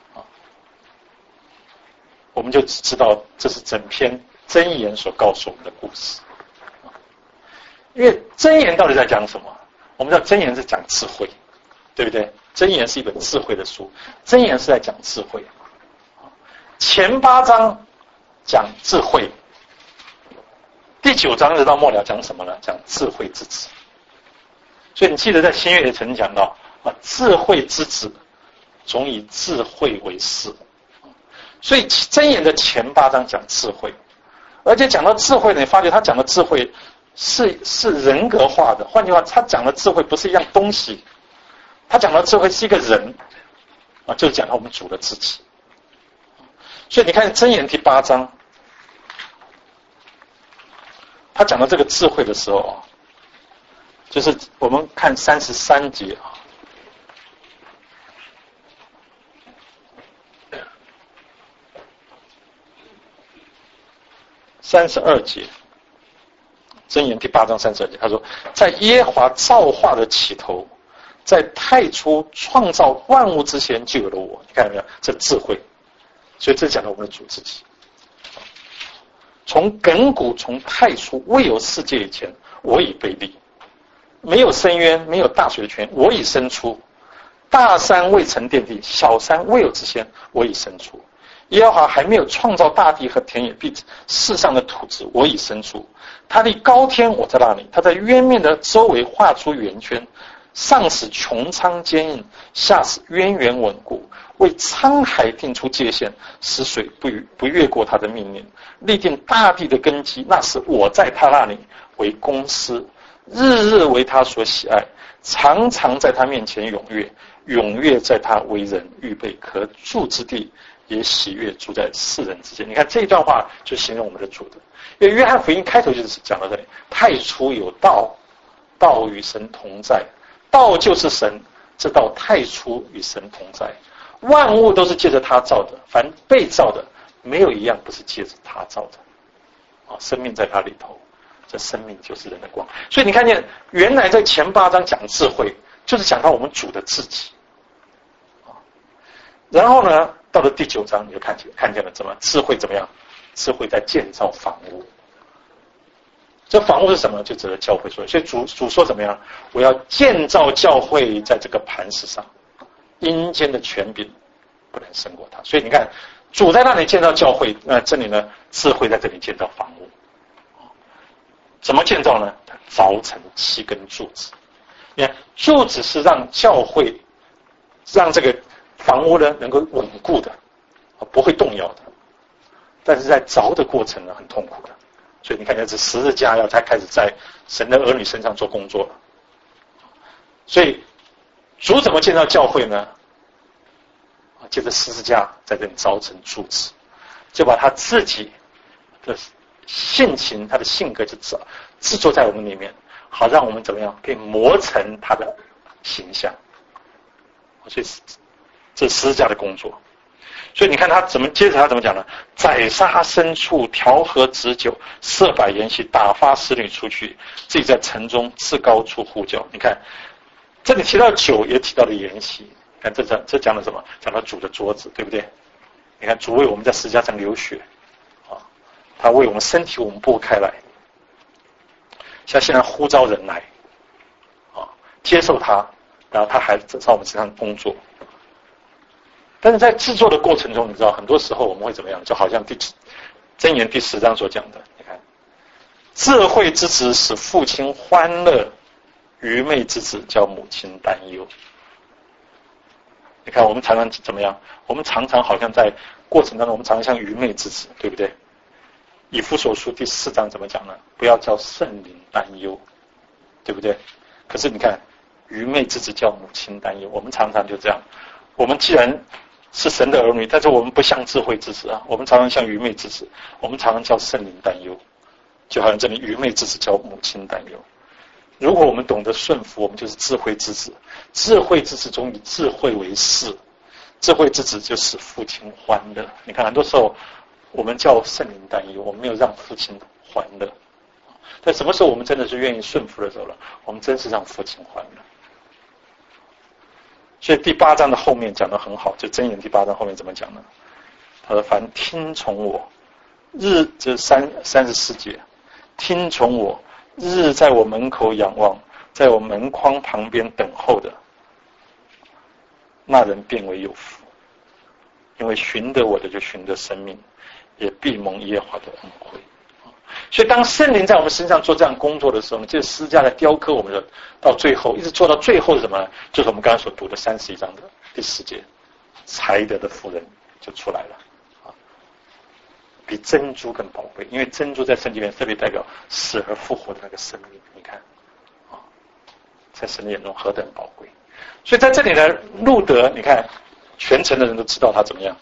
我们就只知道这是整篇箴言所告诉我们的故事。因为箴言到底在讲什么？我们知道箴言是讲智慧，对不对？箴言是一本智慧的书，箴言是在讲智慧。前八章讲智慧，第九章直到末了讲什么呢？讲智慧之子。所以你记得在新约也曾经讲到啊，智慧之子总以智慧为事。所以箴言的前八章讲智慧，而且讲到智慧呢，你发觉他讲的智慧是是人格化的。换句话，他讲的智慧不是一样东西，他讲的智慧是一个人啊，就是讲到我们主的自己。所以你看箴言第八章，他讲到这个智慧的时候啊， 就是我们看三十三节啊。三十二节，箴言第八章三十二节，他说，在耶和华造化的起头，在太初创造万物之前就有了我。你看到没有？这智慧，所以这讲到我们的主自己。从亘古，从太初，未有世界以前，我已被立；没有深渊，没有大水泉，我已生出；大山未曾奠定，小山未有之先，我已生出。耶和华还没有创造大地和田野地世上的土质，我已生出。他立高天，我在那里；他在渊面的周围画出圆圈，上使穹苍坚硬，下使渊源稳固，为沧海定出界限，使水不不越过他的命令，立定大地的根基。那是我在他那里为公司，日日为他所喜爱，常常在他面前踊跃，踊跃在他为人预备可住之地，也喜悦住在世人之间。你看这一段话就形容我们的主的，因为约翰福音开头就是讲到这里，太初有道，道与神同在，道就是神，这道太初与神同在，万物都是借着他造的，凡被造的没有一样不是借着他造的啊，生命在他里头，这生命就是人的光。所以你看见原来在前八章讲智慧，就是讲到我们主的自己啊，然后呢到了第九章，你就看见看见了怎么智慧怎么样？智慧在建造房屋。这房屋是什么？就指的教会说。所以主主说怎么样？我要建造教会在这个磐石上，阴间的权柄不能胜过他。所以你看，主在那里建造教会，那这里呢，智慧在这里建造房屋。怎么建造呢？凿成七根柱子。你看，柱子是让教会，让这个房屋呢能够稳固的，不会动摇的。但是在凿的过程呢，很痛苦的。所以你看见这十字架要才开始在神的儿女身上做工作了。所以主怎么建造教会呢？借着十字架在这里凿成柱子，就把他自己的性情、他的性格就制作在我们里面，好让我们怎么样可以磨成他的形象。所以这十字架的工作。所以你看他怎么接着他怎么讲呢？宰杀牲畜，调和旨酒，设摆筵席，打发使女出去，自己在城中至高处呼叫。你看这里提到酒，也提到了筵席。看这讲这讲了什么？讲到主的桌子，对不对？你看主为我们在十字架上流血啊，他为我们身体我们剥开来，像现在呼召人来啊，接受他，然后他还在我们身上工作。但是在制作的过程中，你知道很多时候我们会怎么样？就好像第箴言第十章所讲的，你看，智慧之子使父亲欢乐，愚昧之子叫母亲担忧。你看我们常常怎么样？我们常常好像在过程当中，我们常常像愚昧之子，对不对？以弗所书第四章怎么讲呢？不要叫圣灵担忧，对不对？可是你看，愚昧之子叫母亲担忧，我们常常就这样。我们既然是神的儿女，但是我们不像智慧之子啊，我们常常像愚昧之子，我们常常叫圣灵担忧，就好像这里愚昧之子叫母亲担忧。如果我们懂得顺服，我们就是智慧之子。智慧之子中以智慧为事，智慧之子就使父亲欢乐。你看很多时候我们叫圣灵担忧，我们没有让父亲欢乐。但什么时候我们真的是愿意顺服的时候了？我们真是让父亲欢乐。所以第八章的后面讲得很好，就箴言第八章后面怎么讲呢？他说：“凡听从我，日这三三十四节，听从我，日在我门口仰望，在我门框旁边等候的，那人变为有福，因为寻得我的就寻得生命，也必蒙耶和华的恩惠。”所以当圣灵在我们身上做这样工作的时候呢，这十字架来雕刻我们的，到最后一直做到最后是什么呢？就是我们刚才所读的三十一章的第十节，才德的妇人就出来了啊，比珍珠更宝贵，因为珍珠在圣经里面特别代表死而复活的那个生命。你看啊，在神的眼中何等宝贵。所以在这里呢，路德，你看全城的人都知道他怎么样，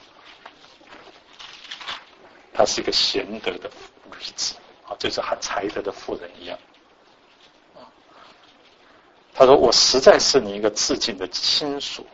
他是一个贤德的女子。就像才德的妇人一样， 他说：“我实在是你一个至近的亲属。”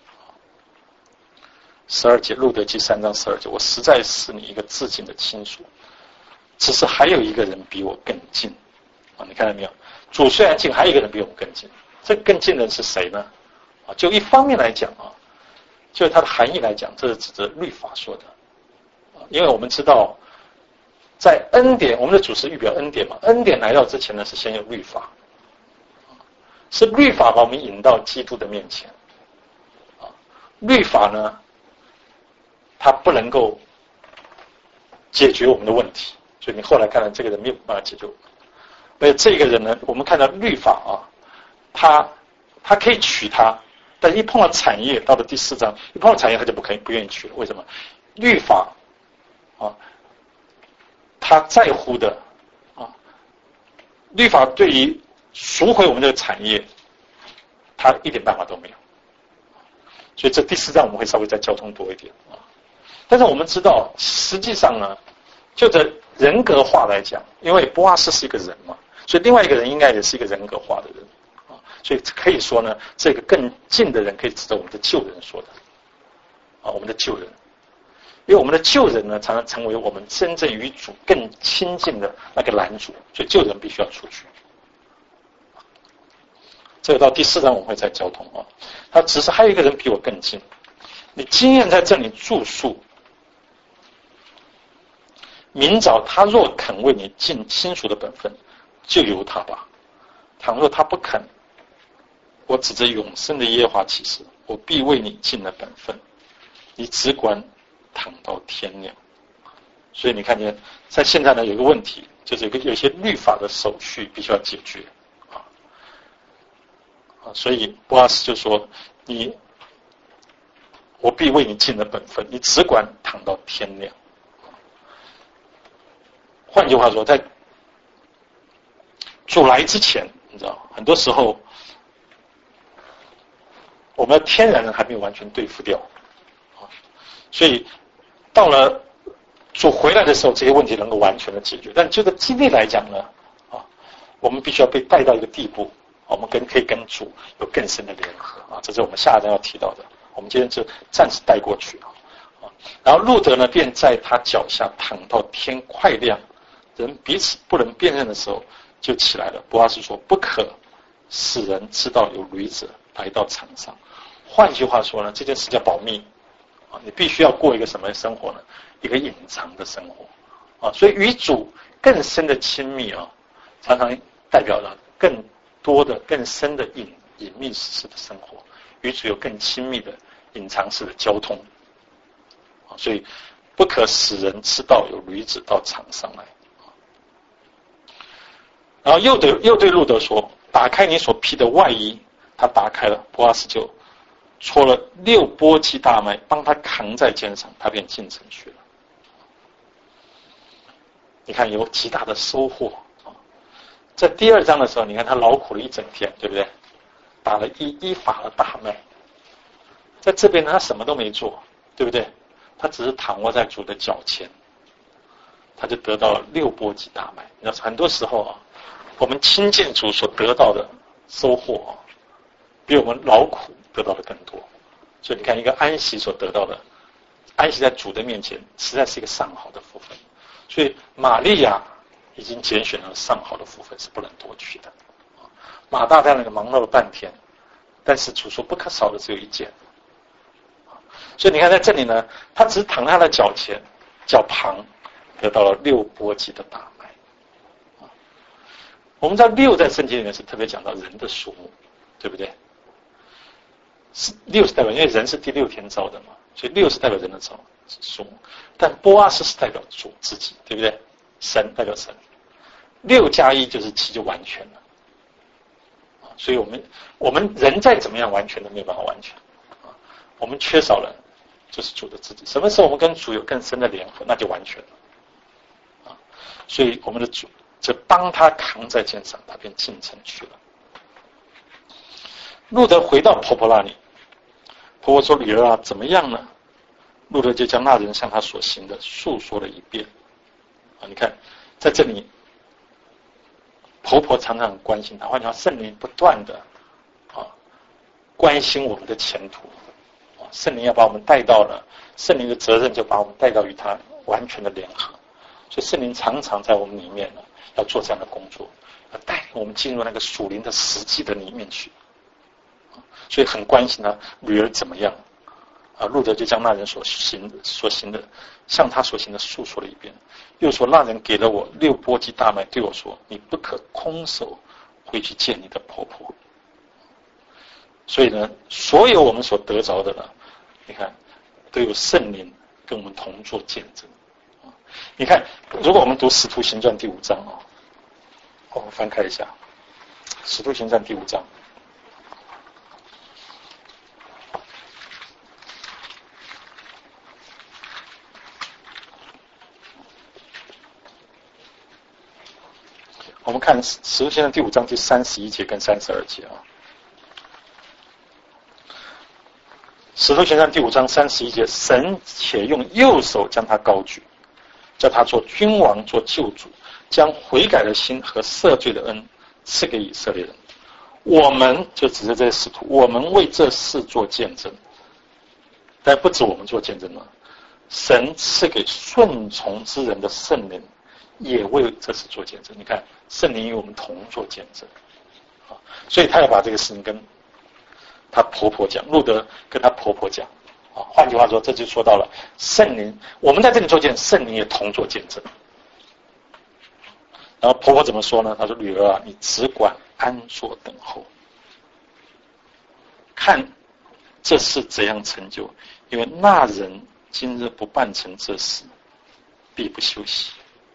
十二节，路德记三章十二节，我实在是你一个至近的亲属，只是还有一个人比我更近啊！你看到没有？主虽然近，还有一个人比我们更近。这更近的人是谁呢？啊，就一方面来讲啊，就它的含义来讲，这是指着律法说的啊，因为我们知道，在恩典，我们的主是预表恩典嘛，恩典来到之前呢，是先有律法，是律法把我们引到基督的面前啊，律法呢，它不能够解决我们的问题，所以你后来看到这个人没有办法解决我们。而这个人呢，我们看到律法啊，他他可以娶她，但一碰到产业，到了第四章，一碰到产业他就不可以不愿意娶了。为什么？律法啊，他在乎的啊，律法对于赎回我们这个产业，他一点办法都没有。所以这第四章我们会稍微再交通多一点啊。但是我们知道，实际上呢，就这人格化来讲，因为波阿斯是一个人嘛，所以另外一个人应该也是一个人格化的人啊，所以可以说呢，这个更近的人可以指着我们的旧人说的啊，我们的旧人，因为我们的旧人呢，常常成为我们真正与主更亲近的那个拦阻，所以旧人必须要出去。这个到第四章我们会再交通啊，他只是还有一个人比我更近，你经验在这里住宿。明早他若肯为你尽亲属的本分，就由他吧。倘若他不肯，我指着永生的耶和华起誓，我必为你尽了本分。你只管躺到天亮。所以你看见，在现在呢有一个问题，就是有个有些律法的手续必须要解决啊啊，所以波阿斯就说：你，我必为你尽了本分，你只管躺到天亮。换句话说，在主来之前，你知道，很多时候我们的天然人还没有完全对付掉啊，所以到了主回来的时候，这些问题能够完全的解决。但就这个经历来讲呢，啊，我们必须要被带到一个地步，我们跟可以跟主有更深的联合啊，这是我们下一章要提到的。我们今天就暂时带过去啊，啊，然后路德呢，便在他脚下躺到天快亮。人彼此不能辨认的时候，就起来了。波阿斯说：“不可使人知道有驴子来到场上。”换句话说呢，这件事叫保密啊，你必须要过一个什么生活呢？一个隐藏的生活啊。所以与主更深的亲密啊，常常代表了更多的、更深的隐隐秘式的生活，与主有更亲密的隐藏式的交通啊。所以不可使人知道有驴子到场上来。然后又对又对路德说：“打开你所披的外衣。”他打开了，波阿斯就搓了六簸箕大麦，帮他扛在肩上，他便进城去了。你看有极大的收获啊！在第二章的时候，你看他劳苦了一整天，对不对？打了一一法的大麦。在这边呢，他什么都没做，对不对？他只是躺卧在主的脚前，他就得到了六簸箕大麦。你知道，很多时候啊，我们亲近主所得到的收获啊，比我们劳苦得到的更多。所以你看，一个安息所得到的，安息在主的面前，实在是一个上好的福分。所以玛利亚已经拣选了上好的福分，是不能夺取的。马大在那个忙碌了半天，但是主说不可少的只有一件。所以你看在这里呢，他只躺在他的脚前、脚旁，得到了六簸箕的大麦。我们知道六在圣经里面是特别讲到人的数目，对不对？是六是代表，因为人是第六天造的嘛，所以六是代表人的造数目。但波阿斯是代表主自己，对不对？神代表神，六加一就是七，就完全了。所以我们我们人再怎么样完全都没有办法完全啊，我们缺少了就是主的自己。什么时候我们跟主有更深的联合，那就完全了啊。所以我们的主就帮他扛在肩上，他便进城去了。路德回到婆婆那里，婆婆说：“女儿啊，怎么样呢？”路德就将那人向他所行的述说了一遍啊。你看在这里，婆婆常常很关心他，换句话，圣灵不断的关心我们的前途。圣灵要把我们带到了，圣灵的责任就把我们带到与他完全的联合。所以圣灵常常在我们里面呢，要做这样的工作，要带领我们进入那个属灵的实际的里面去。所以很关心他女儿怎么样啊。路德就将那人所行所行的，向他所行的述说了一遍，又说那人给了我六簸箕大麦，对我说：“你不可空手回去见你的婆婆。”所以呢，所有我们所得着的呢，你看都有圣灵跟我们同作见证。你看，如果我们读《使徒行传》第五章哦，我们翻开一下《使徒行传》第五章。我们看《使徒行传》第五章第三十一节跟三十二节啊。使徒行传第五章三十一节，神且用右手将他高举，叫他做君王，做救主，将悔改的心和赦罪的恩赐给以色列人。我们就指着这些使徒，我们为这事做见证。但不止我们做见证了，神赐给顺从之人的圣灵也为这事做见证。你看，圣灵与我们同做见证，所以他要把这个事情跟她婆婆讲，路德跟她婆婆讲，啊，换句话说，这就说到了圣灵，我们在这里做见证，圣灵也同做见证。然后婆婆怎么说呢？她说：“女儿啊，你只管安坐等候，看这事怎样成就，因为那人今日不办成这事，必不休息。”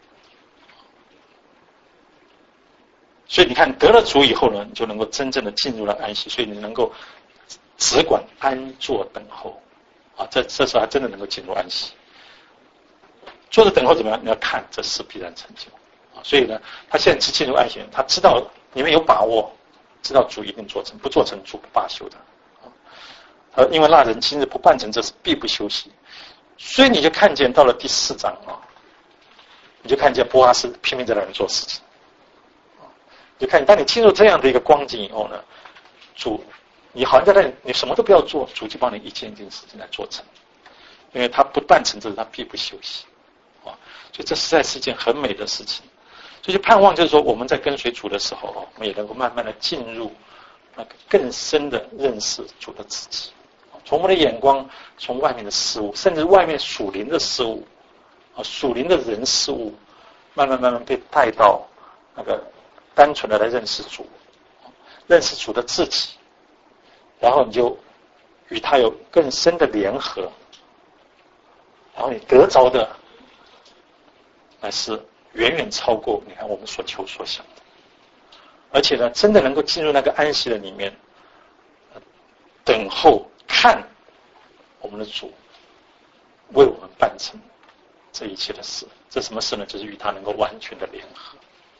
所以你看，得了主以后呢，你就能够真正的进入了安息，所以你能够只管安坐等候啊，这这时候还真的能够进入安息。坐着等候怎么样？你要看这事必然成就啊。所以呢，他现在只进入安息，他知道你们有把握，知道主一定做成，不做成主不罢休的啊。呃，因为那人今日不办成这事，必不休息。所以你就看见到了第四章啊，你就看见波阿斯拼命在那里做事情。你看，当你进入这样的一个光景以后呢，主，你好像在那里，你什么都不要做，主就帮你一件一件事情来做成，因为他不办成这事，他必不休息，啊，所以这实在是一件很美的事情。所以就盼望就是说，我们在跟随主的时候，我们也能够慢慢的进入那个更深的认识主的自己，从我们的眼光，从外面的事物，甚至外面属灵的事物，啊，属灵的人事物，慢慢慢慢被带到那个单纯的来认识主，认识主的自己，然后你就与他有更深的联合，然后你得着的乃是远远超过你看我们所求所想的，而且呢，真的能够进入那个安息的里面，等候看我们的主为我们办成这一切的事。这什么事呢？就是与他能够完全的联合。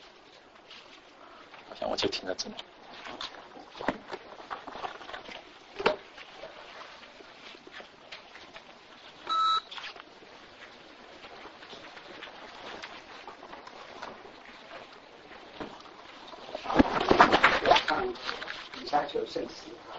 我想我就停在这里。 以下求圣词。